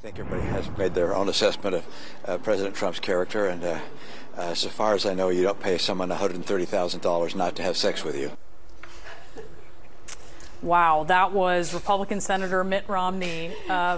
think everybody has made their own assessment of President Trump's character, and so far as I know, you don't pay someone $130,000 not to have sex with you. Wow, that was Republican Senator Mitt Romney.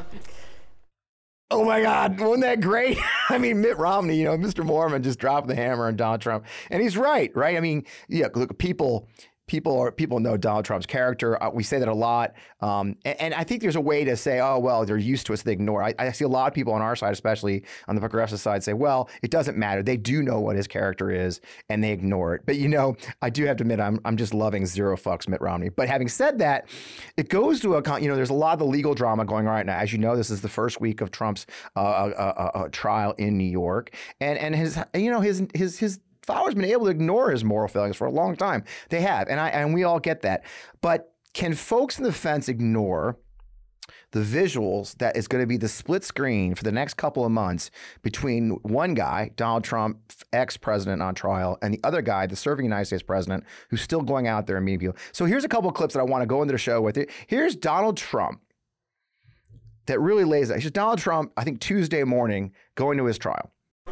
Oh my God, wasn't that great? I mean, Mitt Romney, Mr. Mormon just dropped the hammer on Donald Trump, and he's right? I mean, yeah, look, people know Donald Trump's character. We say that a lot. And I think there's a way to say, oh, well, they're used to it, so they ignore it. I see a lot of people on our side, especially on the progressive side, say, well, it doesn't matter. They do know what his character is, and they ignore it. But, I do have to admit, I'm just loving zero fucks Mitt Romney. But having said that, it goes to there's a lot of the legal drama going on right now. As you know, this is the first week of Trump's trial in New York. And his followers been able to ignore his moral failings for a long time. They have, and we all get that. But can folks in the fence ignore the visuals that is going to be the split screen for the next couple of months between one guy, Donald Trump, ex-president on trial, and the other guy, the serving United States president, who's still going out there and meeting people? So here's a couple of clips that I want to go into the show with. Here's Donald Trump that really lays out. Here's Donald Trump, I think Tuesday morning, going to his trial.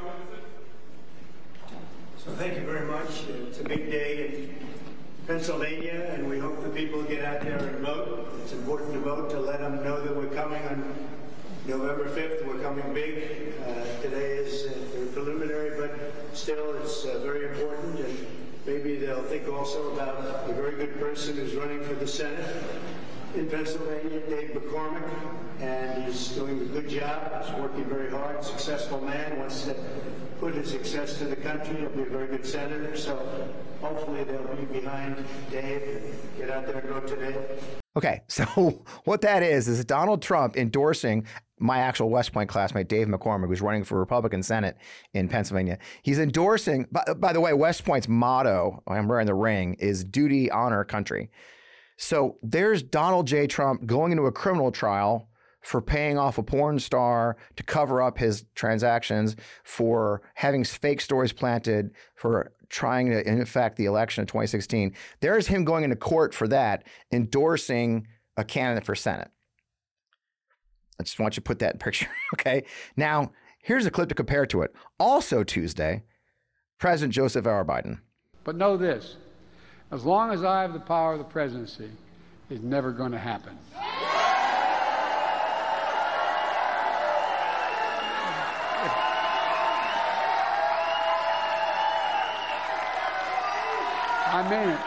So thank you very much. It's a big day in Pennsylvania, and we hope the people get out there and vote. It's important to vote to let them know that we're coming on November 5th. We're coming big. Today is preliminary, but still it's very important, and maybe they'll think also about a very good person who's running for the Senate in Pennsylvania, Dave McCormick, and he's doing a good job. He's working very hard, successful man, wants to put his success to the country. He'll be a very good senator, so hopefully they'll be behind Dave and get out there and vote today. Okay, so what that is Donald Trump endorsing my actual West Point classmate, Dave McCormick, who's running for Republican Senate in Pennsylvania. He's endorsing, by the way, West Point's motto, I'm wearing the ring, is duty, honor, country. So there's Donald J. Trump going into a criminal trial for paying off a porn star to cover up his transactions, for having fake stories planted, for trying to infect the election of 2016. There's him going into court for that, endorsing a candidate for Senate. I just want you to put that in picture, okay? Now, here's a clip to compare to it. Also Tuesday, President Joseph R. Biden. But know this, as long as I have the power of the presidency, it's never going to happen. I mean it.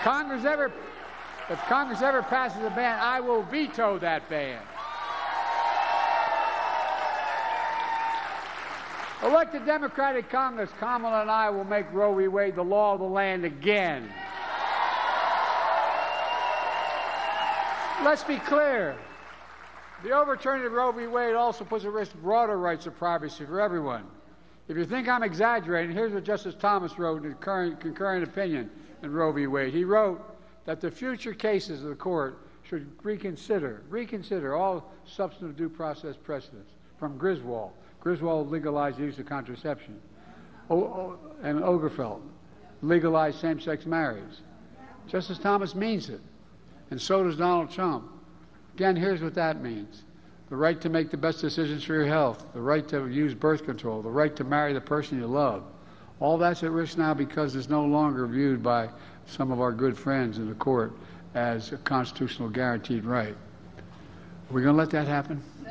If Congress ever passes a ban, I will veto that ban. Elected Democratic Congress, Kamala and I will make Roe v. Wade the law of the land again. Let's be clear. The overturning of Roe v. Wade also puts at risk broader rights of privacy for everyone. If you think I'm exaggerating, here's what Justice Thomas wrote in concurring opinion in Roe v. Wade. He wrote that the future cases of the court should reconsider all substantive due process precedents from Griswold. Griswold legalized the use of contraception. And Obergefell legalized same-sex marriage. Justice Thomas means it, and so does Donald Trump. Again, here's what that means. The right to make the best decisions for your health, the right to use birth control, the right to marry the person you love. All that's at risk now because it's no longer viewed by some of our good friends in the court as a constitutional guaranteed right. Are we going to let that happen? No!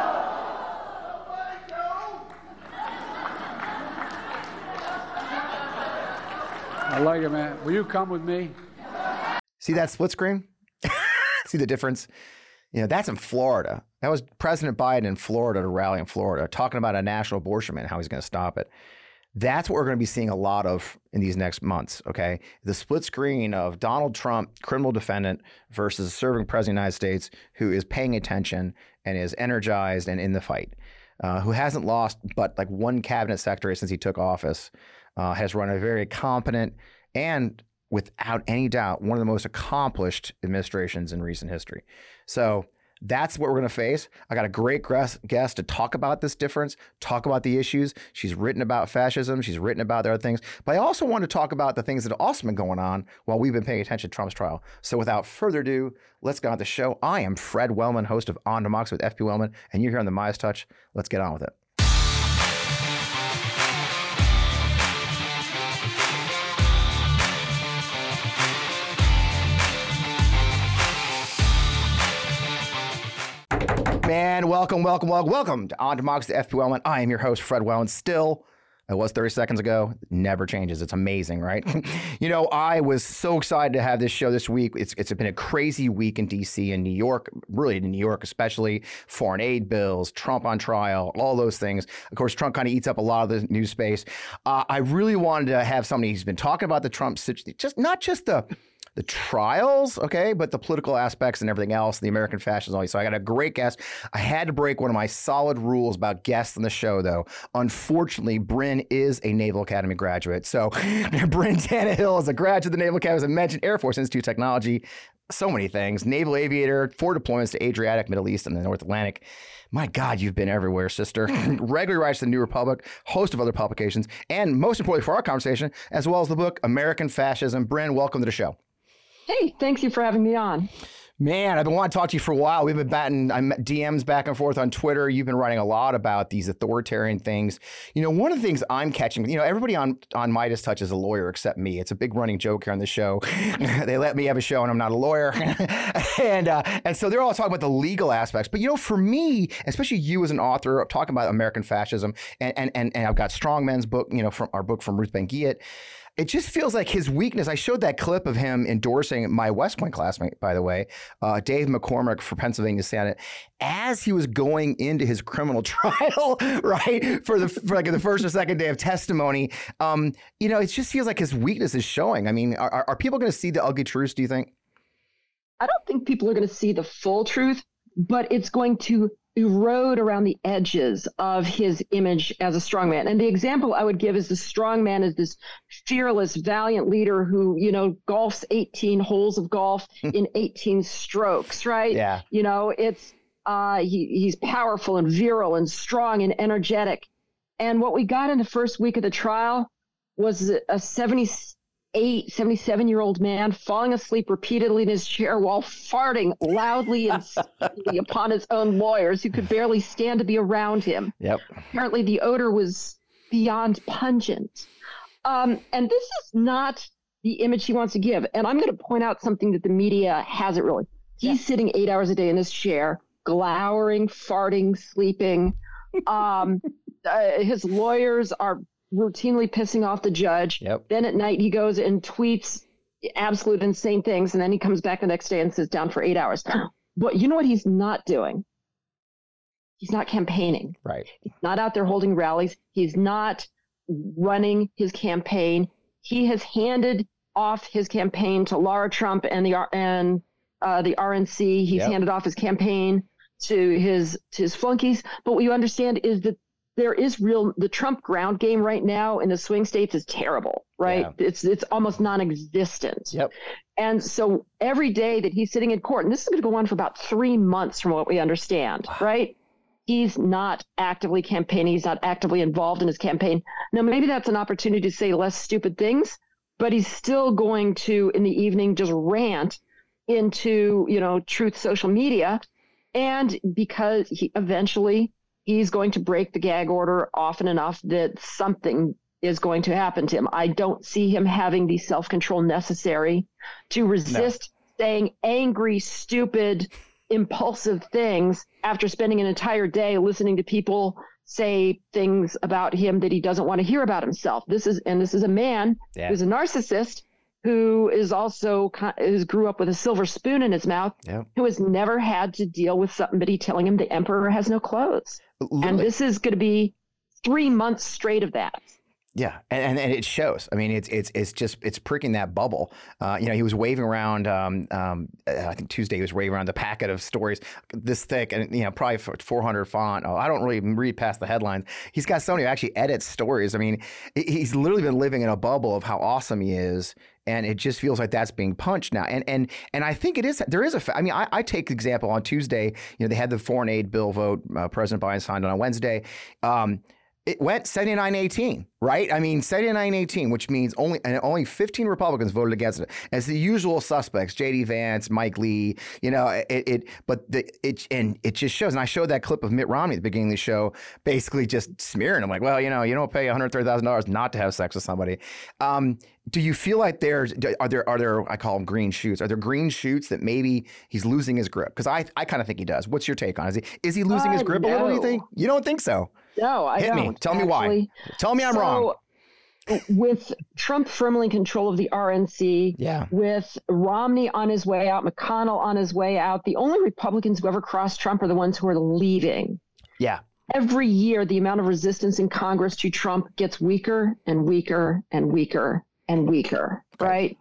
I like it, man. Will you come with me? See that split screen? See the difference? That's in Florida. That was President Biden in Florida, at a rally in Florida, talking about a national abortion ban, how he's going to stop it. That's what we're going to be seeing a lot of in these next months, okay? The split screen of Donald Trump, criminal defendant, versus a serving president of the United States who is paying attention and is energized and in the fight, who hasn't lost but like one cabinet secretary since he took office, has run a very competent and, without any doubt, one of the most accomplished administrations in recent history. So That's what we're going to face. I got a great guest to talk about this difference, talk about the issues. She's written about fascism. She's written about the other things. But I also want to talk about the things that have also been going on while we've been paying attention to Trump's trial. So without further ado, let's get on with the show. I am Fred Wellman, host of On Democracy with FP Wellman, and you're here on the Midas Touch. Let's get on with it. Man, welcome to On Democracy, FP Wellman. I am your host, Fred Wellman. Still, I was 30 seconds ago. Never changes. It's amazing, right? You know, I was so excited to have this show this week. It's been a crazy week in D.C. and New York, really in New York especially. Foreign aid bills, Trump on trial, all those things. Of course, Trump kind of eats up a lot of the news space. I really wanted to have somebody who's been talking about the Trump situation, not just the trials, okay, but the political aspects and everything else, the American fascism. So I got a great guest. I had to break one of my solid rules about guests on the show, though. Unfortunately, Bryn is a Naval Academy graduate. So Bryn Tannehill is a graduate of the Naval Academy, as I mentioned, Air Force Institute of Technology, so many things. Naval aviator, 4 deployments to Adriatic, Middle East, and the North Atlantic. My God, you've been everywhere, sister. Regularly writes the New Republic, host of other publications, and most importantly for our conversation, as well as the book American Fascism. Bryn, welcome to the show. Hey, thank you for having me on. Man, I've been wanting to talk to you for a while. We've been batting DMs back and forth on Twitter. You've been writing a lot about these authoritarian things. You know, one of the things I'm catching, you know, everybody on Midas Touch is a lawyer except me. It's a big running joke here on the show. They let me have a show and I'm not a lawyer. and so they're all talking about the legal aspects. But, you know, for me, especially you as an author, talking about American fascism, and I've got Strongmen's book, you know, from our book from Ruth Ben-Ghiat. It just feels like his weakness. I showed that clip of him endorsing my West Point classmate, by the way, Dave McCormick for Pennsylvania Senate, as he was going into his criminal trial, right, for like the first or second day of testimony. You know, it just feels like his weakness is showing. I mean, are people going to see the ugly truth, do you think? I don't think people are going to see the full truth, but it's going to erode around the edges of his image as a strongman. And the example I would give is the strongman is this fearless, valiant leader who, you know, golfs 18 holes of golf in 18 strokes, right? Yeah. You know, it's he's powerful and virile and strong and energetic. And what we got in the first week of the trial was a 77-year-old man falling asleep repeatedly in his chair while farting loudly and steadily upon his own lawyers who could barely stand to be around him. Yep. Apparently the odor was beyond pungent. And this is not the image he wants to give. And I'm going to point out something that the media hasn't really. He's sitting 8 hours a day in this chair, glowering, farting, sleeping. His lawyers are routinely pissing off the judge. Yep. Then at night he goes and tweets absolute insane things, and then he comes back the next day and sits down for 8 hours. But you know what he's not doing? He's not campaigning. Right. He's not out there holding rallies. He's not running his campaign. He has handed off his campaign to Laura Trump and the RNC. He's handed off his campaign to his flunkies. But what you understand is that the Trump ground game right now in the swing states is terrible, right? Yeah. It's almost non-existent. Yep. And so every day that he's sitting in court, and this is going to go on for about 3 months from what we understand, right? He's not actively campaigning. He's not actively involved in his campaign. Now, maybe that's an opportunity to say less stupid things, but he's still going to, in the evening, just rant into, you know, Truth social media. And because he's going to break the gag order often enough that something is going to happen to him. I don't see him having the self-control necessary to resist saying angry, stupid, impulsive things after spending an entire day listening to people say things about him that he doesn't want to hear about himself. This is a man who's a narcissist who is also grew up with a silver spoon in his mouth, who has never had to deal with somebody telling him the emperor has no clothes. Literally. And this is going to be 3 months straight of that. Yeah, and it shows. I mean, it's pricking that bubble. He was waving around. I think Tuesday he was waving around the packet of stories this thick, and probably 400 font. Oh, I don't really even read past the headlines. He's got somebody who actually edits stories. I mean, he's literally been living in a bubble of how awesome he is. And it just feels like that's being punched now. And I think it is. There is a. I mean, I take example on Tuesday. They had the foreign aid bill vote. President Biden signed on Wednesday. It went 79-18, right? I mean, 79-18, which means only 15 Republicans voted against it. As the usual suspects, J.D. Vance, Mike Lee, it just shows. And I showed that clip of Mitt Romney at the beginning of the show, basically just smearing him like, well, you don't pay $130,000 not to have sex with somebody. Do you feel like are there, I call them green shoots? Are there green shoots that maybe he's losing his grip? Because I kind of think he does. What's your take on it? Is he losing his grip a little, do you think? You don't think so? No, I don't. Hit me. Tell me why. Tell me I'm wrong. With Trump firmly in control of the RNC, with Romney on his way out, McConnell on his way out, the only Republicans who ever crossed Trump are the ones who are leaving. Yeah. Every year, the amount of resistance in Congress to Trump gets weaker and weaker and weaker and weaker, right?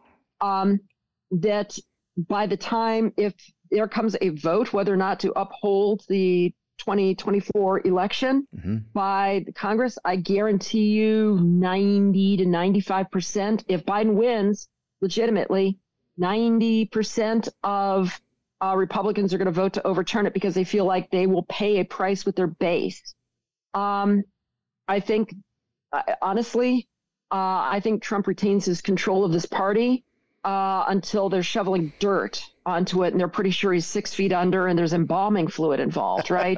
That by the time, if there comes a vote whether or not to uphold the 2024 election by the Congress, I guarantee you 90 to 95%. If Biden wins legitimately, 90% of Republicans are going to vote to overturn it because they feel like they will pay a price with their base. I think, honestly, I think Trump retains his control of this party until they're shoveling dirt onto it, and they're pretty sure he's 6 feet under, and there's embalming fluid involved, right?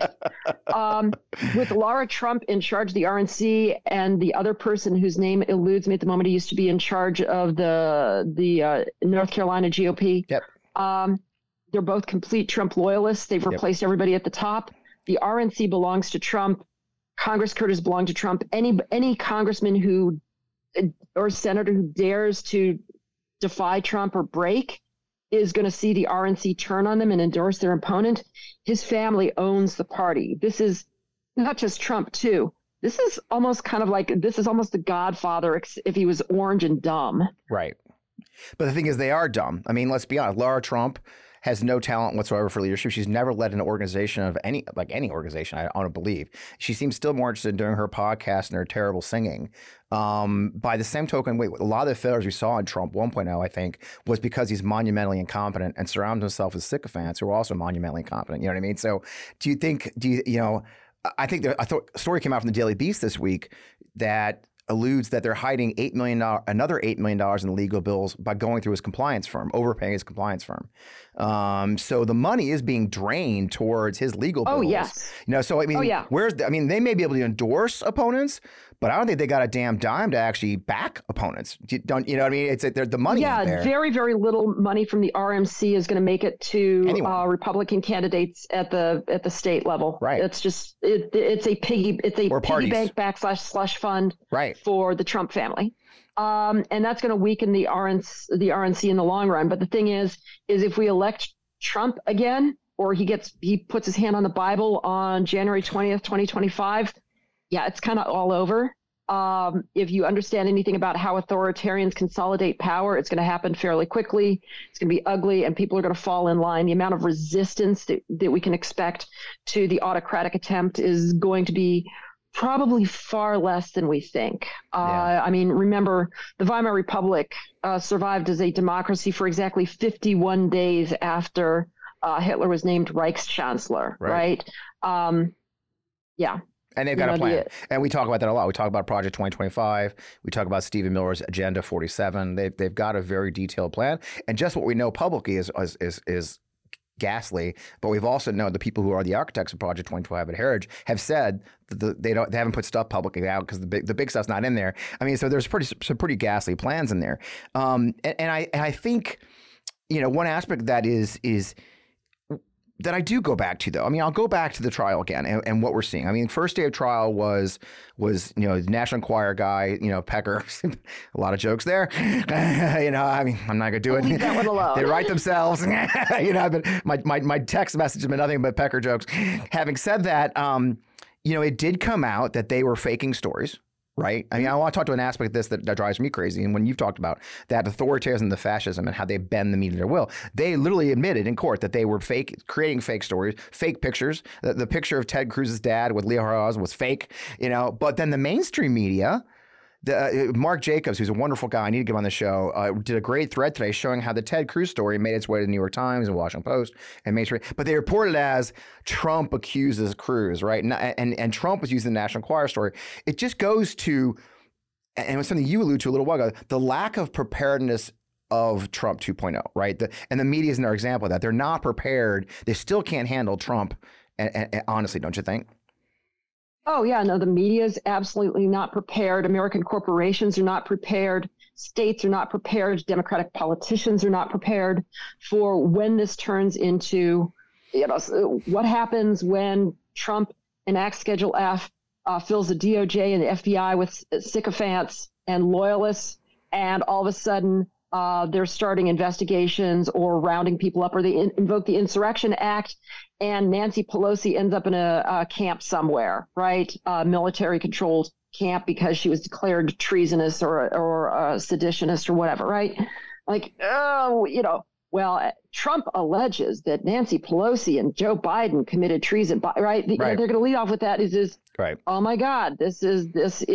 With Laura Trump in charge of the RNC, and the other person whose name eludes me at the moment, he used to be in charge of the North Carolina GOP. Yep. They're both complete Trump loyalists. They've replaced everybody at the top. The RNC belongs to Trump. Congress cutters belong to Trump. Any congressman who or senator who dares to defy Trump or break is going to see the RNC turn on them and endorse their opponent. His family owns the party. This is not just Trump, too. This is almost the Godfather if he was orange and dumb. Right. But the thing is, they are dumb. I mean, let's be honest. Laura Trump has no talent whatsoever for leadership. She's never led an organization of any organization, I don't believe. She seems still more interested in doing her podcast and her terrible singing. By the same token, a lot of the failures we saw in Trump 1.0, I think, was because he's monumentally incompetent and surrounds himself with sycophants who are also monumentally incompetent. You know what I mean? So I think a story came out from the Daily Beast this week that alludes that they're hiding another $8 million in legal bills by going through his compliance firm, overpaying his compliance firm. So the money is being drained towards his legal bills. Oh, yes. So I mean, they may be able to endorse opponents, but I don't think they got a damn dime to actually back opponents. You know what I mean? It's the money. Yeah, there. Very, very little money from the RNC is going to make it to Republican candidates at the state level. Right. It's just it's a piggy bank / fund for the Trump family. And that's going to weaken the RNC in the long run. But the thing is if we elect Trump again, or he puts his hand on the Bible on January 20th, 2025, it's kind of all over. If you understand anything about how authoritarians consolidate power, it's going to happen fairly quickly. It's going to be ugly, and people are going to fall in line. The amount of resistance that we can expect to the autocratic attempt is going to be probably far less than we think. I mean, remember, the Weimar Republic survived as a democracy for exactly 51 days after Hitler was named Reichschancellor, right? And they've got a plan. And we talk about that a lot. We talk about Project 2025. We talk about Stephen Miller's Agenda 47. They've got a very detailed plan. And just what we know publicly is ghastly. But we've also known the people who are the architects of Project 2025 at Heritage have said that they haven't put stuff publicly out because the big stuff's not in there. I mean, so there's some pretty ghastly plans in there. And I think, one aspect of that is that I do go back to, though. I mean, I'll go back to the trial again and what we're seeing. I mean, first day of trial was the National Enquirer guy, Pecker, a lot of jokes there. I mean, I'm not going to do it. Leave that one alone. They write themselves. My text message has been nothing but Pecker jokes. Having said that, it did come out that they were faking stories. right? I mean, I want to talk to an aspect of this that drives me crazy. And when you've talked about that authoritarianism, the fascism, and how they bend the media to their will, they literally admitted in court that they were creating fake stories, fake pictures. The picture of Ted Cruz's dad with Leo Haraz was fake, but then the mainstream media, Mark Jacobs, who's a wonderful guy, I need to get him on the show, did a great thread today showing how the Ted Cruz story made its way to the New York Times and Washington Post and mainstream. But they reported it as Trump accuses Cruz, right? And Trump was using the National Enquirer story. It just goes to, and it was something you alluded to a little while ago, the lack of preparedness of Trump 2.0, right? And the media is another example of that. They're not prepared. They still can't handle Trump. And honestly, don't you think? Oh, yeah. No, the media is absolutely not prepared. American corporations are not prepared. States are not prepared. Democratic politicians are not prepared for when this turns into, what happens when Trump enacts Schedule F, fills the DOJ and the FBI with sycophants and loyalists, and all of a sudden they're starting investigations or rounding people up, or they invoke the Insurrection Act, and Nancy Pelosi ends up in a camp somewhere, right? Military-controlled camp because she was declared treasonous or a seditionist or whatever, right? Like, Trump alleges that Nancy Pelosi and Joe Biden committed treason, right? They're going to lead off with that is right. Oh my God, this is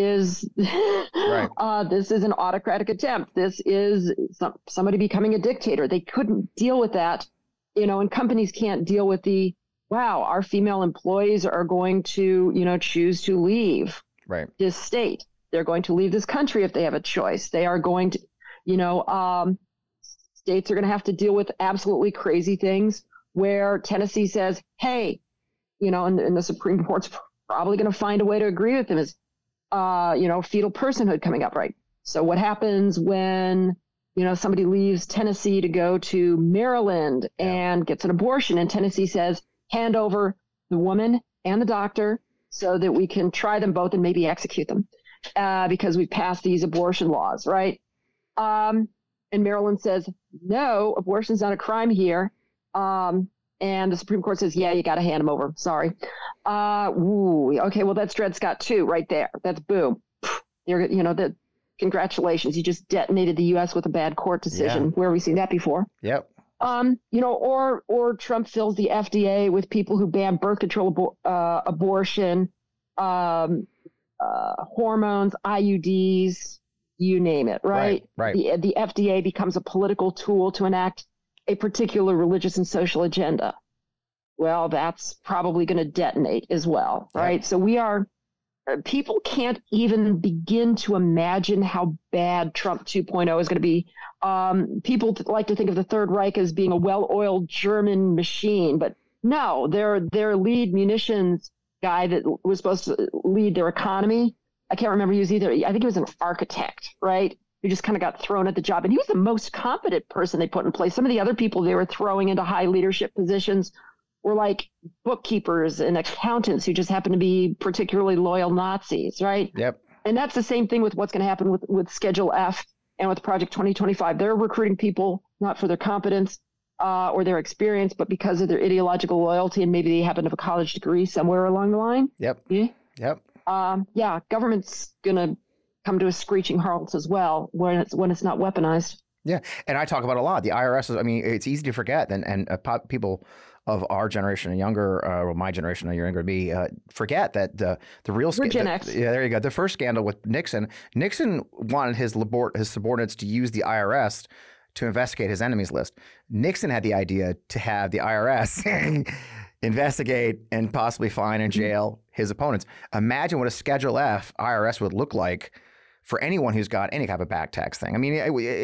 right. This is an autocratic attempt. This is somebody becoming a dictator. They couldn't deal with that, and companies can't deal with our female employees are going to, choose to leave this state. They're going to leave this country if they have a choice. They are going to, states are going to have to deal with absolutely crazy things where Tennessee says, hey, and the Supreme Court's probably going to find a way to agree with them is, fetal personhood coming up, right? So what happens when, somebody leaves Tennessee to go to Maryland and gets an abortion, and Tennessee says, hand over the woman and the doctor so that we can try them both and maybe execute them because we've passed these abortion laws, right? And Maryland says, no, abortion's not a crime here. And the Supreme Court says, yeah, you got to hand them over. Sorry. Okay, well, that's Dred Scott too, right there. That's boom. Congratulations. You just detonated the U.S. with a bad court decision. Yeah. Where have we seen that before? Yep. Or Trump fills the FDA with people who ban birth control, abortion, hormones, IUDs, you name it, right? Right. The FDA becomes a political tool to enact a particular religious and social agenda. Well, that's probably going to detonate as well, right? So people can't even begin to imagine how bad Trump 2.0 is going to be. People like to think of the Third Reich as being a well-oiled German machine, but no, their lead munitions guy that was supposed to lead their economy, I can't remember he was either. I think he was an architect, right? Who just kind of got thrown at the job. And he was the most competent person they put in place. Some of the other people they were throwing into high leadership positions were like bookkeepers and accountants who just happened to be particularly loyal Nazis, right? Yep. And that's the same thing with what's going to happen with Schedule F and with Project 2025. They're recruiting people not for their competence or their experience, but because of their ideological loyalty, and maybe they happen to have a college degree somewhere along the line. Yep. Yeah. Yep. Government's gonna come to a screeching halt as well when it's not weaponized. Yeah, and I talk about a lot. The IRS. I mean, it's easy to forget, and people of our generation and younger, or my generation and younger, me, forget that the real Gen X. Yeah, there you go. The first scandal with Nixon. Nixon wanted his subordinates to use the IRS to investigate his enemies list. Nixon had the idea to have the IRS investigate and possibly fine and jail his opponents. Imagine what a Schedule F IRS would look like for anyone who's got any type of back tax thing. I mean,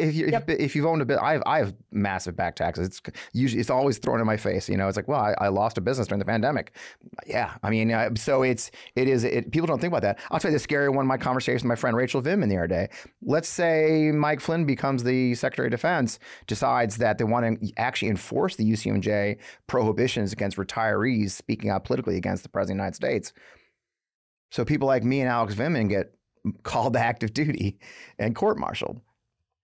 if you've owned a bit, I have massive back taxes. It's always thrown in my face. It's like, well, I lost a business during the pandemic. Yeah, I mean, so people don't think about that. I'll tell you the scary one. My conversation with my friend Rachel Vindman the other day. Let's say Mike Flynn becomes the Secretary of Defense, decides that they want to actually enforce the UCMJ prohibitions against retirees speaking out politically against the President of the United States. So people like me and Alex Vindman get called to active duty and court-martialed.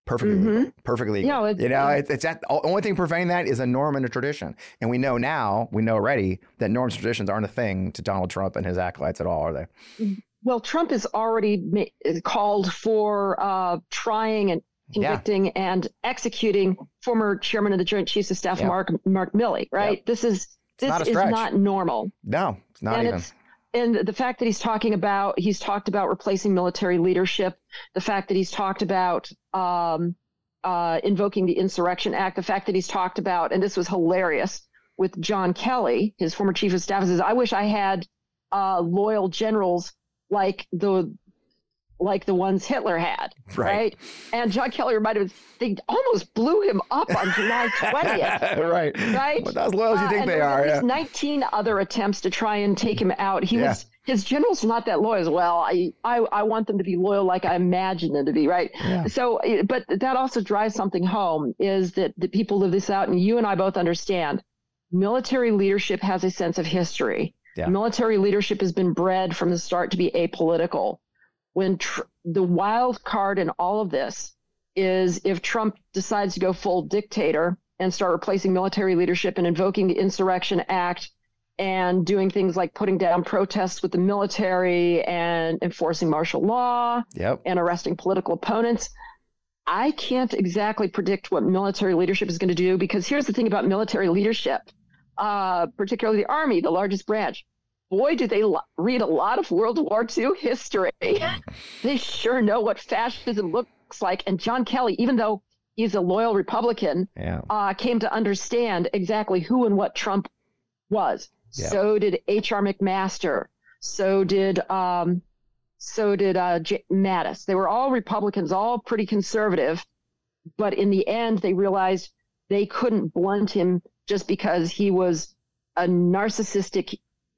Perfectly legal. Perfectly legal. It's that, the only thing preventing that is a norm and a tradition. And we know already that norms and traditions aren't a thing to Donald Trump and his acolytes at all, are they? Well, Trump has already called for trying and convicting and executing former chairman of the Joint Chiefs of Staff, Mark Milley, right? Yep. This is not normal. No, it's not even. And the fact that he's talked about replacing military leadership, the fact that he's talked about invoking the Insurrection Act, the fact that he's talked about, and this was hilarious, with John Kelly, his former chief of staff, says, I wish I had loyal generals like the ones Hitler had, right? And John Kelly reminded him, they almost blew him up on July 20th. Right? But not as loyal as you think they are. There's 19 other attempts to try and take him out. His generals are not that loyal as well. I want them to be loyal like I imagine them to be, right? Yeah. So, but that also drives something home, is that the people live this out, and you and I both understand military leadership has a sense of history. Yeah. Military leadership has been bred from the start to be apolitical. When the wild card in all of this is if Trump decides to go full dictator and start replacing military leadership and invoking the Insurrection Act and doing things like putting down protests with the military and enforcing martial law and arresting political opponents. I can't exactly predict what military leadership is going to do, because here's the thing about military leadership, particularly the Army, the largest branch. Boy, do they read a lot of World War II history. They sure know what fascism looks like. And John Kelly, even though he's a loyal Republican, came to understand exactly who and what Trump was. Yeah. So did H.R. McMaster. So did Mattis. They were all Republicans, all pretty conservative. But in the end, they realized they couldn't blunt him just because he was a narcissistic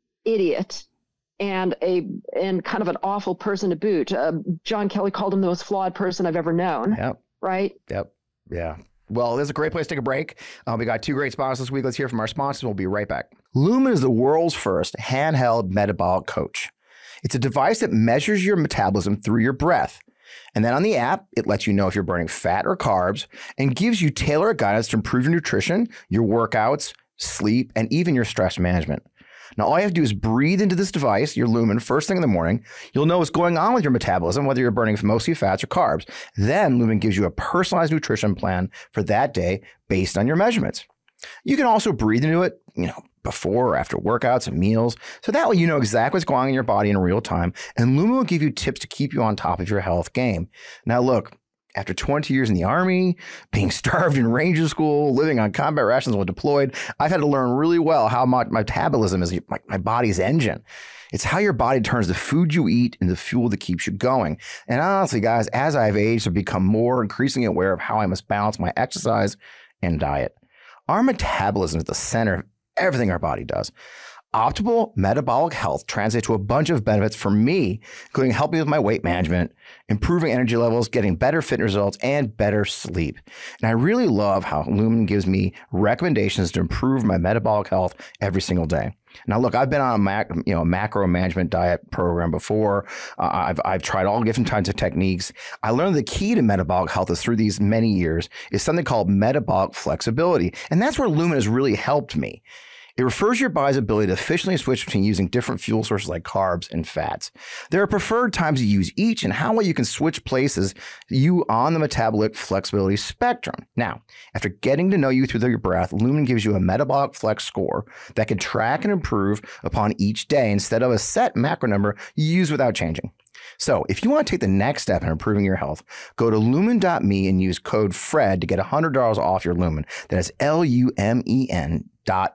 idiot and kind of an awful person to boot. John Kelly called him the most flawed person I've ever known. Yep. Right? Yep. Yeah. Well, this is a great place to take a break. We got two great sponsors this week. Let's hear from our sponsors. We'll be right back. Lumen is the world's first handheld metabolic coach. It's a device that measures your metabolism through your breath. And then on the app, it lets you know if you're burning fat or carbs and gives you tailored guidance to improve your nutrition, your workouts, sleep, and even your stress management. Now, all you have to do is breathe into this device, your Lumen, first thing in the morning. You'll know what's going on with your metabolism, whether you're burning mostly fats or carbs. Then Lumen gives you a personalized nutrition plan for that day based on your measurements. You can also breathe into it, before or after workouts and meals. So that way you know exactly what's going on in your body in real time. And Lumen will give you tips to keep you on top of your health game. Now, look, after 20 years in the Army, being starved in Ranger School, living on combat rations while deployed, I've had to learn really well how my metabolism is my body's engine. It's how your body turns the food you eat into the fuel that keeps you going. And honestly, guys, as I've aged, I've become more increasingly aware of how I must balance my exercise and diet. Our metabolism is the center of everything our body does. Optimal metabolic health translates to a bunch of benefits for me, including helping with my weight management, improving energy levels, getting better fitness results, and better sleep. And I really love how Lumen gives me recommendations to improve my metabolic health every single day. Now, look, I've been on a macro management diet program before. I've tried all different kinds of techniques. I learned the key to metabolic health is through these many years is something called metabolic flexibility. And that's where Lumen has really helped me. It refers to your body's ability to efficiently switch between using different fuel sources like carbs and fats. There are preferred times to use each and how well you can switch places you on the metabolic flexibility spectrum. Now, after getting to know you through your breath, Lumen gives you a metabolic flex score that can track and improve upon each day instead of a set macro number you use without changing. So if you want to take the next step in improving your health, go to lumen.me and use code FRED to get $100 off your Lumen. That is LUMEN.me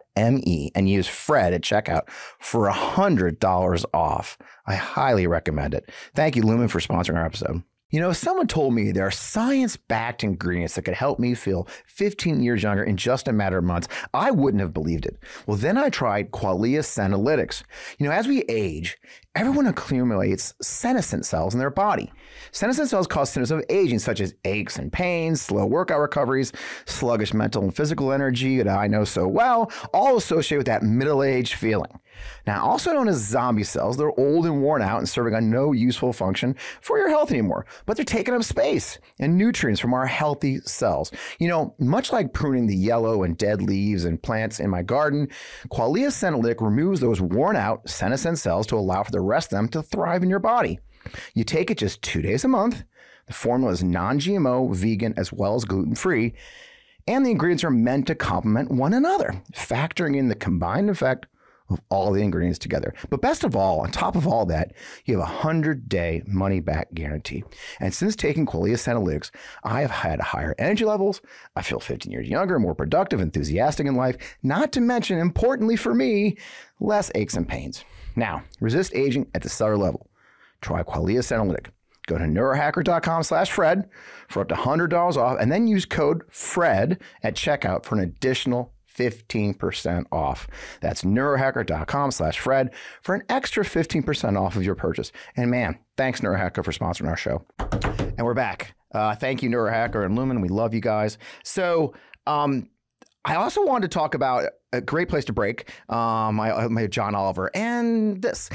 and use Fred at checkout for $100 off. I highly recommend it. Thank you, Lumen, for sponsoring our episode. Someone told me there are science-backed ingredients that could help me feel 15 years younger in just a matter of months. I wouldn't have believed it. Well, then I tried Qualia Senolytics. As we age, Everyone accumulates senescent cells in their body. Senescent cells cause symptoms of aging, such as aches and pains, slow workout recoveries, sluggish mental and physical energy that I know so well, all associated with that middle-aged feeling. Now, also known as zombie cells, they're old and worn out and serving a no useful function for your health anymore, but they're taking up space and nutrients from our healthy cells. You know, much like pruning the yellow and dead leaves and plants in my garden, Qualia Senolytic removes those worn out senescent cells to allow for the rest of them to thrive in your body. You take it just 2 days a month. The formula is non-GMO, vegan, as well as gluten-free, and the ingredients are meant to complement one another, factoring in the combined effect of all the ingredients together. But best of all, on top of all that, you have a 100-day money-back guarantee. And since taking Qualia Senolytics, I have had higher energy levels. I feel 15 years younger, more productive, enthusiastic in life. Not to mention, importantly for me, less aches and pains. Now, resist aging at the cellular level. Try Qualia Senolytic. Go to neurohacker.com/Fred for up to $100 off, and then use code FRED at checkout for an additional 15% off. That's neurohacker.com/Fred for an extra 15% off of your purchase. And man, thanks Neurohacker for sponsoring our show. And we're back. Thank you, Neurohacker and Lumen. We love you guys. So I also wanted to talk about a great place to break. My John Oliver and this.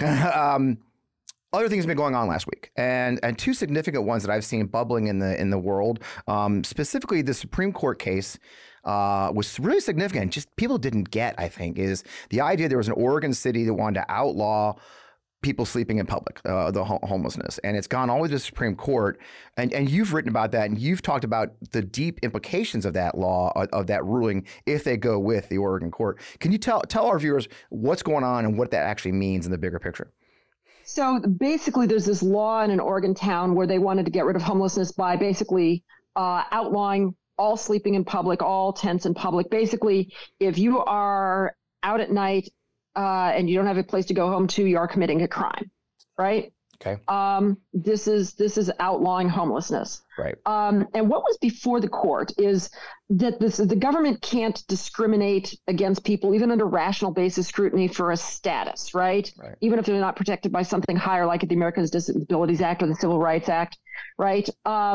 Other things have been going on last week, and two significant ones that I've seen bubbling in the world. Specifically, the Supreme Court case was really significant. Just people didn't get, I think, is the idea there was an Oregon city that wanted to outlaw people sleeping in public, the homelessness, and it's gone all the way to the Supreme Court. And you've written about that, and you've talked about the deep implications of that law, of that ruling, if they go with the Oregon court. Can you tell our viewers what's going on and what that actually means in the bigger picture? So basically, there's this law in an Oregon town where they wanted to get rid of homelessness by basically outlawing all sleeping in public, all tents in public. Basically, if you are out at night and you don't have a place to go home to, you are committing a crime, right? Okay. This is outlawing homelessness. Right. And what was before the court is that the government can't discriminate against people, even under rational basis scrutiny, for a status, right? Even if they're not protected by something higher, like the Americans with Disabilities Act or the Civil Rights Act, right?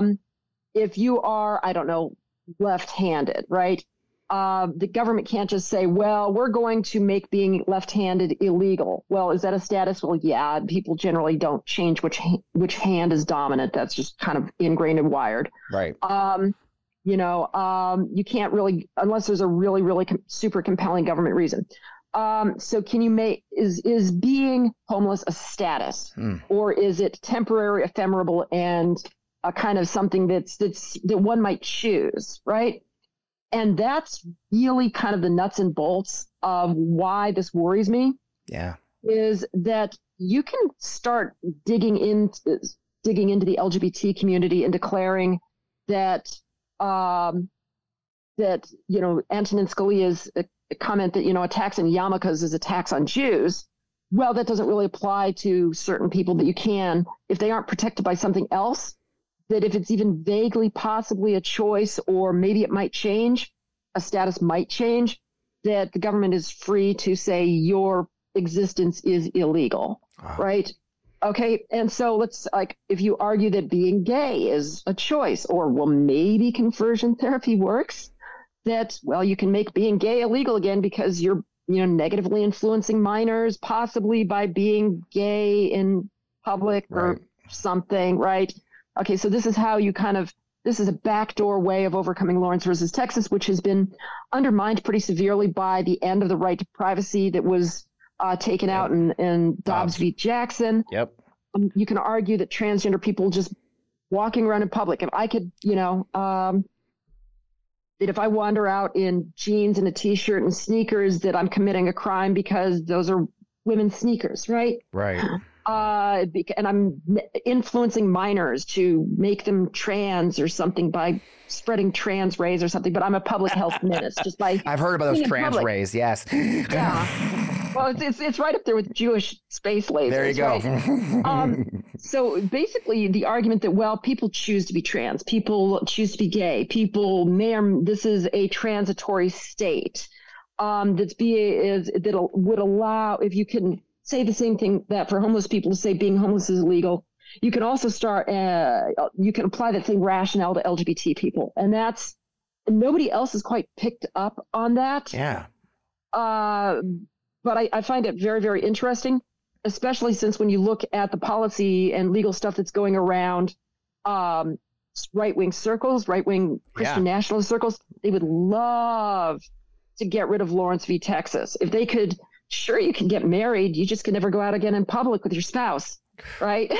If you are, I don't know, left-handed, right? The government can't just say, well, we're going to make being left-handed illegal. Well, is that a status? Well, yeah, people generally don't change which hand is dominant. That's just kind of ingrained and wired. Right. You can't really, unless there's a really, really super compelling government reason. So can you is being homeless a status, or is it temporary, ephemeral, and a kind of something that one might choose, right? And that's really kind of the nuts and bolts of why this worries me. Yeah. Is that you can start digging into the LGBT community and declaring that Antonin Scalia's comment that, attacks on yarmulkes is attacks on Jews. Well, that doesn't really apply to certain people, that you can, if they aren't protected by something else, that if it's even vaguely possibly a choice, or maybe it might change, a status might change, that the government is free to say your existence is illegal, right? Okay, and so let's, if you argue that being gay is a choice, or well, maybe conversion therapy works, that, well, you can make being gay illegal again because you're, negatively influencing minors, possibly by being gay in public or something, right? Okay, so this is how you this is a backdoor way of overcoming Lawrence versus Texas, which has been undermined pretty severely by the end of the right to privacy that was taken out in Dobbs v. Jackson. Yep. You can argue that transgender people just walking around in public, if I could, that if I wander out in jeans and a T-shirt and sneakers, that I'm committing a crime because those are women's sneakers, right? Right. And I'm influencing minors to make them trans or something by spreading trans rays or something, but I'm a public health menace just by. I've heard about those trans rays. Yes. Yeah. Well, it's right up there with Jewish space lasers. There you go. Right? So basically, the argument that, well, people choose to be trans, people choose to be gay, people this is a transitory state that would allow, if you can say the same thing that for homeless people to say being homeless is illegal. You can also you can apply that same rationale to LGBT people. And nobody else has quite picked up on that. Yeah. But I find it very, very interesting, especially since when you look at the policy and legal stuff that's going around right-wing circles, right-wing Christian nationalist circles, they would love to get rid of Lawrence v. Texas. If they could, sure, you can get married. You just can never go out again in public with your spouse, right?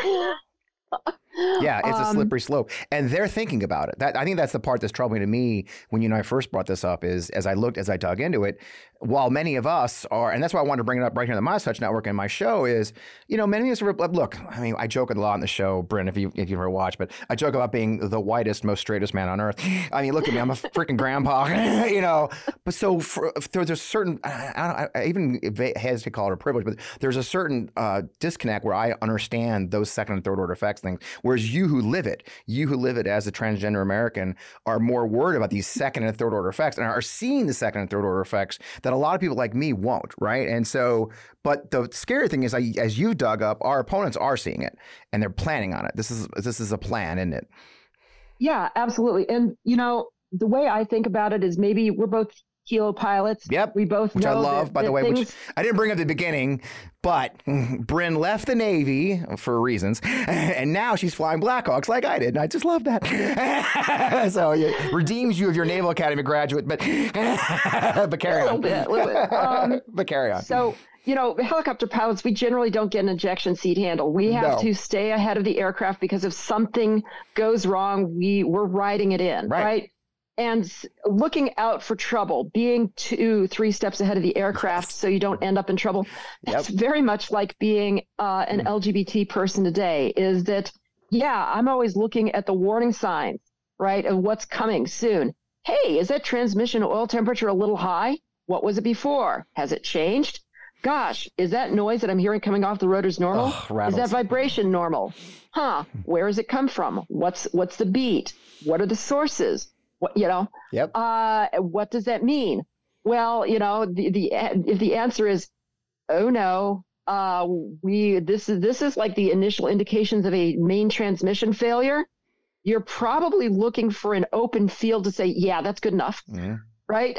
Yeah, it's a slippery slope. And they're thinking about it. I think that's the part that's troubling to me when you and I first brought this up is as I dug into it, while many of us are, and that's why I wanted to bring it up right here on the Midas Touch Network and my show is, many of us, look, I mean, I joke a lot on the show, Bryn, if you ever watch, but I joke about being the whitest, most straightest man on earth. I mean, look at me, I'm a freaking grandpa, but so there's a certain, I even hesitate to call it a privilege, but there's a certain disconnect where I understand those second and third order effects things. Whereas you who live it as a transgender American are more worried about these second and third order effects and are seeing the second and third order effects that a lot of people like me won't, right? And so, but the scary thing is, as you dug up, our opponents are seeing it and they're planning on it. This is a plan, isn't it? Yeah, absolutely. And, the way I think about it is maybe we're both Kilo pilots. Yep. We both which know I love, by the way, which I didn't bring up at the beginning, but Bryn left the Navy for reasons, and now she's flying Blackhawks like I did, and I just love that. So it redeems you of your Naval Academy graduate, but carry on. A little bit. But carry on. So, helicopter pilots, we generally don't get an ejection seat handle. We have to stay ahead of the aircraft because if something goes wrong, we're riding it in, right? And looking out for trouble, being 2-3 steps ahead of the aircraft so you don't end up in trouble. That's very much like being an LGBT person today is that, I'm always looking at the warning signs, right, of what's coming soon. Hey, is that transmission oil temperature a little high? What was it before? Has it changed? Gosh, is that noise that I'm hearing coming off the rotors normal? Is that vibration normal? Where does it come from? What's the beat? What are the sources? What what does that mean? Well, if the answer is, oh no, this is like the initial indications of a main transmission failure, you're probably looking for an open field to say, yeah, that's good enough, right?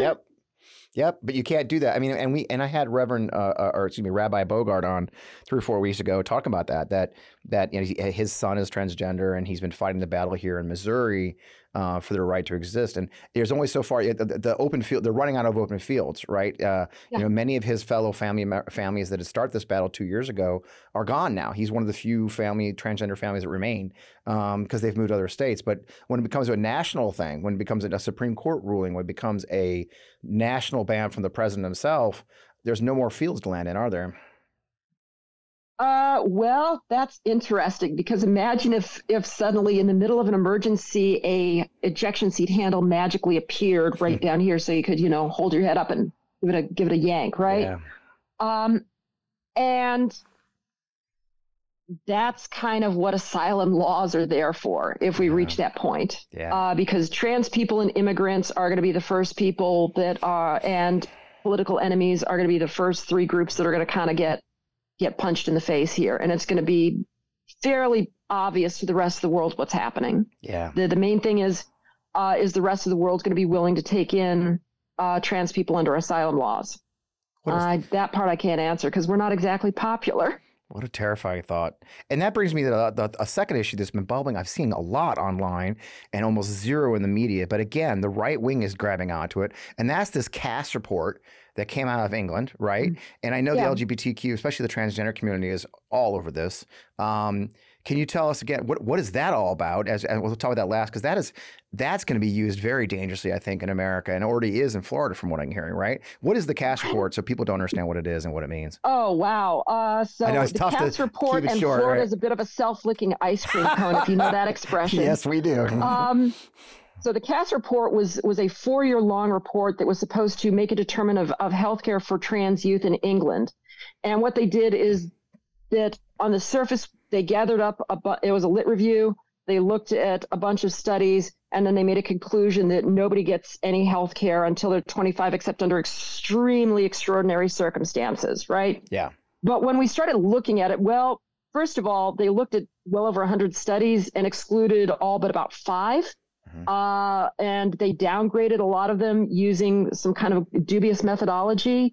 Yep, but you can't do that. I mean, and I had Rabbi Bogart on 3 or 4 weeks ago talking about that his son is transgender and he's been fighting the battle here in Missouri for their right to exist. And there's only so far the open field. They're running out of open fields, right? Many of his fellow families that had started this battle 2 years ago are gone now. He's one of the few transgender families that remain because they've moved to other states. But when it becomes a national thing, when it becomes a Supreme Court ruling, when it becomes a national ban from the president himself, there's no more fields to land in, are there? Well, that's interesting because imagine if suddenly in the middle of an emergency, a ejection seat handle magically appeared right down here, so you could, hold your head up and give it a yank, right? Yeah. And that's kind of what asylum laws are there for if we reach that point. Yeah. Because trans people and immigrants are going to be the first people that are, and political enemies are going to be the first 3 groups that are going to kind of get punched in the face here. And it's going to be fairly obvious to the rest of the world what's happening. Yeah. The main thing is the rest of the world going to be willing to take in trans people under asylum laws? That part I can't answer because we're not exactly popular. What a terrifying thought. And that brings me to a second issue that's been bubbling. I've seen a lot online and almost zero in the media. But again, the right wing is grabbing onto it. And that's this Cass report that came out of England, right? Mm-hmm. And I know the LGBTQ, especially the transgender community, is all over this. Can you tell us again, what is that all about? And we'll talk about that last, because that's going to be used very dangerously, I think, in America, and already is in Florida from what I'm hearing, right? What is the Cass report so people don't understand what it is and what it means? Oh, wow. So I know it's the tough Cass report in Florida, right? Is a bit of a self-licking ice cream cone, if you know that expression. Yes, we do. So the Cass report was a 4-year-long report that was supposed to make a determination of healthcare for trans youth in England. And what they did is that on the surface, they gathered up, it was a lit review. They looked at a bunch of studies, and then they made a conclusion that nobody gets any health care until they're 25, except under extremely extraordinary circumstances, right? Yeah. But when we started looking at it, well, first of all, they looked at well over 100 studies and excluded all but about 5. And they downgraded a lot of them using some kind of dubious methodology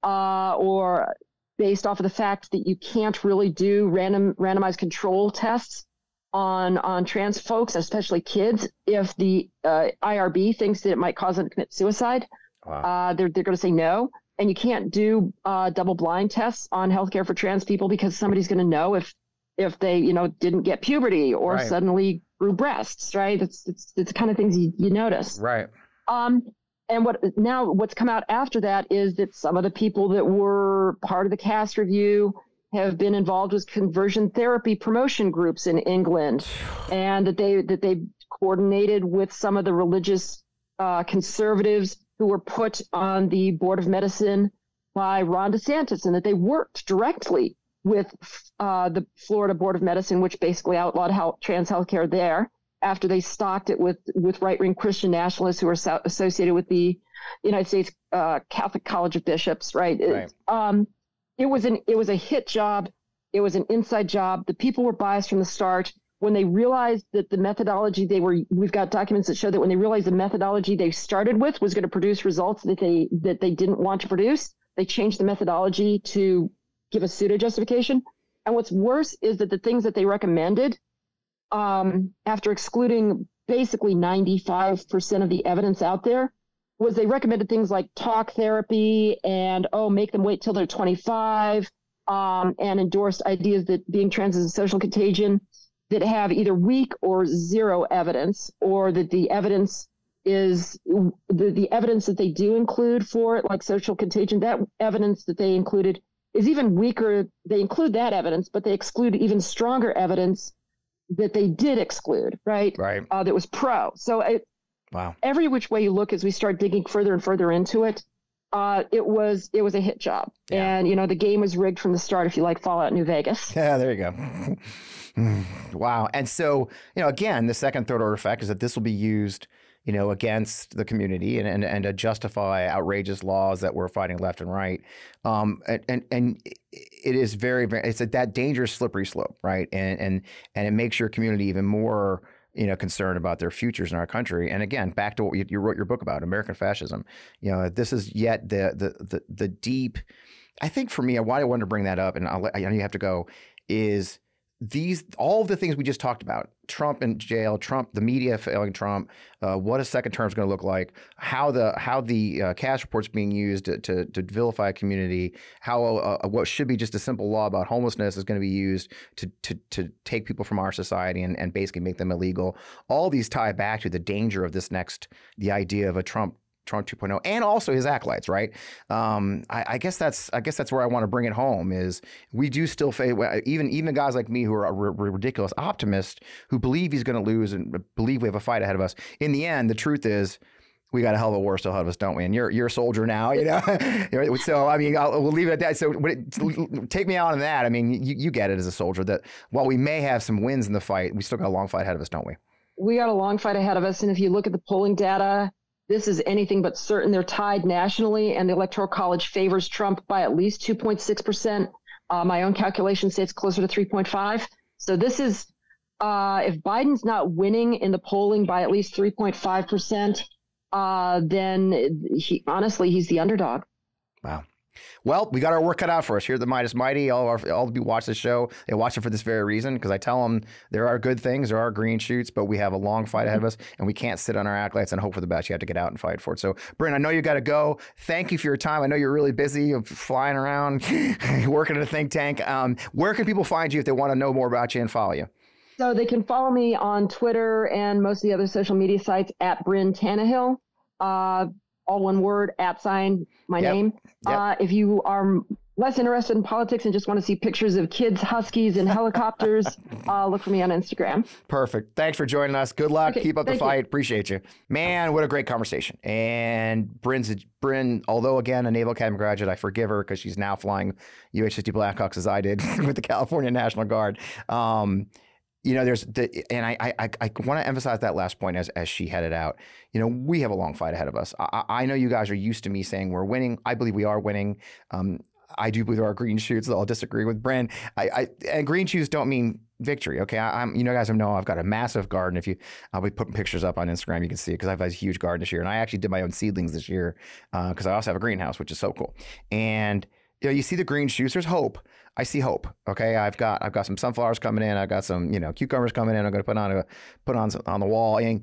or based off of the fact that you can't really do randomized control tests on trans folks, especially kids, if the IRB thinks that it might cause them to commit suicide. Wow. They're going to say no. And you can't do double blind tests on healthcare for trans people because somebody's going to know if they, didn't get puberty or suddenly grew breasts, right? It's the kind of things you notice. Right. And what's come out after that is that some of the people that were part of the CAS review have been involved with conversion therapy promotion groups in England, and that they coordinated with some of the religious conservatives who were put on the Board of Medicine by Ron DeSantis, and that they worked directly with the Florida Board of Medicine, which basically outlawed trans healthcare there after they stocked it with right-wing Christian nationalists who are associated with the United States Catholic College of Bishops, right? It was a hit job. It was an inside job. The people were biased from the start. When they realized that the methodology we've got documents that show that when they realized the methodology they started with was going to produce results that they didn't want to produce, they changed the methodology to give a pseudo justification. And what's worse is that the things that they recommended, after excluding basically 95% of the evidence out there, was they recommended things like talk therapy and, make them wait till they're 25, and endorsed ideas that being trans is a social contagion that have either weak or zero evidence, or that the evidence is the evidence that they do include for it, like social contagion, that evidence that they included is even weaker. They include that evidence, but they exclude even stronger evidence that they did exclude, right? Right. That was pro. So wow. Every which way you look, as we start digging further and further into it, it was a hit job. Yeah. And, the game was rigged from the start, if you like Fallout New Vegas. Yeah, there you go. Wow. And so, again, the second, third order effect is that this will be used, against the community and to justify outrageous laws that we're fighting left and right. And it is very, very, it's that dangerous slippery slope, right? And it makes your community even more, concerned about their futures in our country. And again, back to what you wrote your book about, American fascism. This is yet the deep, I think for me, why I wanted to bring that up, and I know you have to go, is all of the things we just talked about, Trump in jail, the media failing Trump, what a second term is going to look like, how the CAS report's being used to vilify a community, how what should be just a simple law about homelessness is going to be used to take people from our society and basically make them illegal. All these tie back to the danger of the idea of a Trump 2.0, and also his acolytes, right? I guess that's where I want to bring it home. Is we do still face even guys like me who are ridiculous optimists who believe he's going to lose and believe we have a fight ahead of us. In the end, the truth is we got a hell of a war still ahead of us, don't we? And you're a soldier now, So I mean, we'll leave it at that. So take me out on that. I mean, you get it as a soldier that while we may have some wins in the fight, we still got a long fight ahead of us, don't we? We got a long fight ahead of us, and if you look at the polling data, this is anything but certain. They're tied nationally, and the Electoral College favors Trump by at least 2.6%. My own calculation says it's closer to 3.5. So this is, if Biden's not winning in the polling by at least 3.5%, then he's the underdog. Wow. Well, we got our work cut out for us here at the Meidas Mighty. All the people who watch the show, they watch it for this very reason, because I tell them there are good things, there are green shoots, but we have a long fight ahead of us, and we can't sit on our acolytes and hope for the best. You have to get out and fight for it. So, Bryn, I know you got to go. Thank you for your time. I know you're really busy flying around, working at a think tank. Where can people find you if they want to know more about you and follow you? So they can follow me on Twitter and most of the other social media sites at Bryn Tannehill. All one word, my name. Yep. If you are less interested in politics and just want to see pictures of kids, huskies, and helicopters, look for me on Instagram. Perfect. Thanks for joining us. Good luck. Okay, keep up the fight. Appreciate you. Man, what a great conversation. And Bryn, although again a Naval Academy graduate, I forgive her because she's now flying UH-60 Blackhawks as I did with the California National Guard. There's and I want to emphasize that last point as she headed out. We have a long fight ahead of us. I know you guys are used to me saying we're winning. I believe we are winning. I do believe there are green shoots. I'll disagree with Bryn. And green shoots don't mean victory. Okay, I'm you know, guys know I've got a massive garden. I'll be putting pictures up on Instagram, you can see it because I've had a huge garden this year, and I actually did my own seedlings this year because I also have a greenhouse, which is so cool. And you know, you see the green shoots. There's hope. I see hope. Okay, I've got some sunflowers coming in. I've got some cucumbers coming in. I'm going to put on the wall. And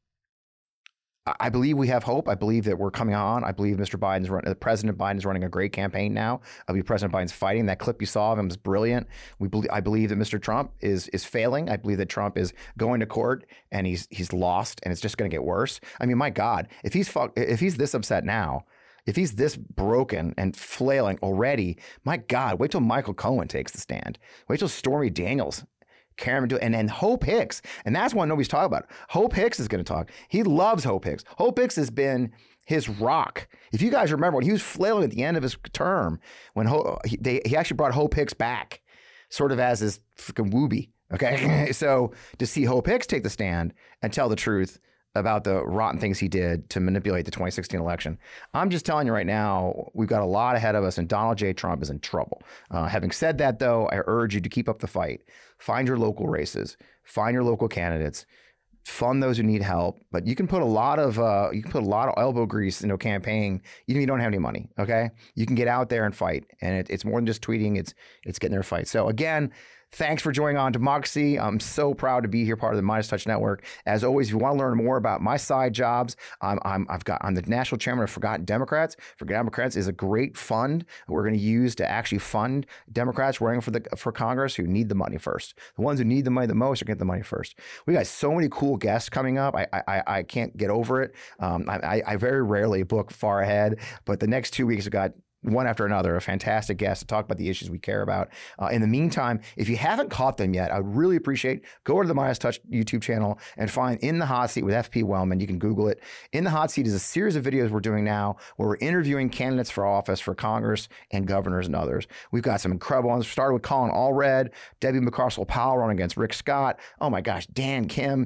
I believe we have hope. I believe that we're coming on. I believe President Biden is running a great campaign now. I believe President Biden's fighting. That clip you saw of him is brilliant. I believe that Mr. Trump is failing. I believe that Trump is going to court and he's lost, and it's just going to get worse. I mean, my God, if he's this upset now, if he's this broken and flailing already, my God, wait till Michael Cohen takes the stand. Wait till Stormy Daniels. And then Hope Hicks. And that's one nobody's talking about. Hope Hicks is going to talk. He loves Hope Hicks. Hope Hicks has been his rock. If you guys remember when he was flailing at the end of his term, when he actually brought Hope Hicks back, sort of as his freaking wooby. Okay. So to see Hope Hicks take the stand and tell the truth about the rotten things he did to manipulate the 2016 election. I'm just telling you right now, we've got a lot ahead of us, and Donald J. Trump is in trouble. Having said that, though, I urge you to keep up the fight. Find your local races. Find your local candidates. Fund those who need help. But you can put a lot of elbow grease into a campaign, even if you don't have any money. Okay, you can get out there and fight, and it's more than just tweeting. It's getting there to fight. So again, thanks for joining On Democracy. I'm so proud to be here, part of the MeidasTouch Network. As always, if you want to learn more about my side jobs, I'm the national chairman of Forgotten Democrats. Forgotten Democrats is a great fund we're going to use to actually fund Democrats running for Congress who need the money first. The ones who need the money the most are getting the money first. We got so many cool guests coming up. I can't get over it. I very rarely book far ahead, but the next 2 weeks we've got one after another, a fantastic guest to talk about the issues we care about. In the meantime, if you haven't caught them yet, I would really appreciate, go to the MeidasTouch YouTube channel and find In the Hot Seat with FP Wellman. You can Google it. In the Hot Seat is a series of videos we're doing now where we're interviewing candidates for office for Congress and governors and others. We've got some incredible ones. Started with Colin Allred, Debbie McCarcel-Powell running against Rick Scott. Oh my gosh, Andy Kim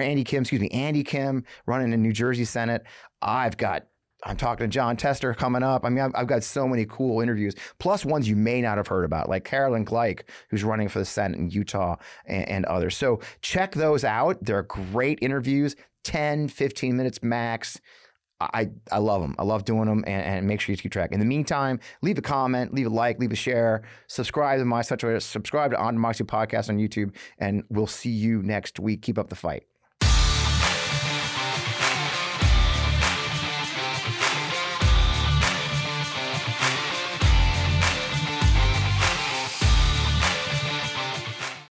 running in New Jersey Senate. I'm talking to John Tester coming up. I mean, I've got so many cool interviews, plus ones you may not have heard about, like Carolyn Gleich, who's running for the Senate in Utah, and others. So check those out. They're great interviews, 10, 15 minutes max. I love them. I love doing them, and make sure you keep track. In the meantime, leave a comment, leave a like, leave a share, subscribe to MeidasTouch, subscribe to On Democracy Podcast on YouTube, and we'll see you next week. Keep up the fight.